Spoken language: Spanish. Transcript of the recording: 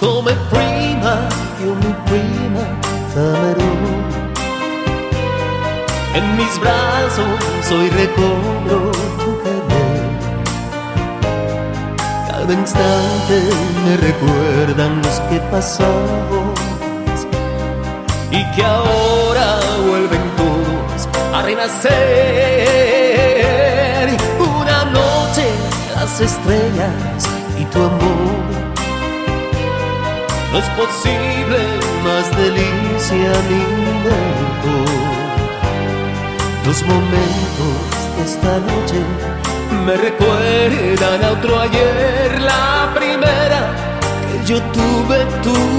come prima, io mi prima t'amerò. En mis brazos hoy recobro tu querer. Cada instante me recuerdan los que pasamos y que ahora vuelven todos a renacer. Una noche las estrellas y tu amor. No es posible más delicia ni mejor. Los momentos de esta noche me recuerdan a otro ayer. La primera que yo tuve tu